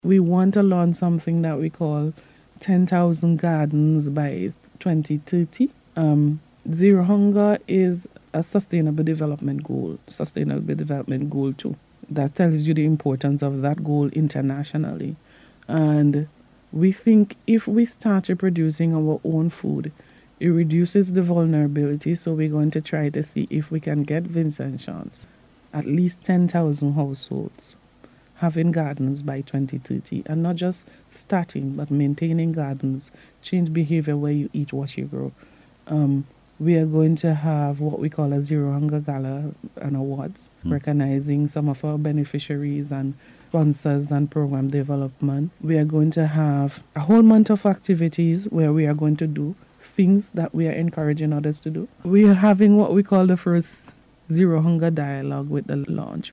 We want to launch something that we call 10,000 gardens by 2030. Zero hunger is a sustainable development goal too. That tells you the importance of that goal internationally. And we think if we started producing our own food, it reduces the vulnerability. So we're going to try to see if we can get Vincent Chance at least 10,000 households having gardens by 2030, and not just starting but maintaining gardens, change behavior where you eat what you grow. We are going to have what we call a Zero Hunger Gala and awards, recognizing some of our beneficiaries and sponsors and program development. We are going to have a whole month of activities where we are going to do things that we are encouraging others to do. We are having what we call the first Zero Hunger Dialogue with the launch.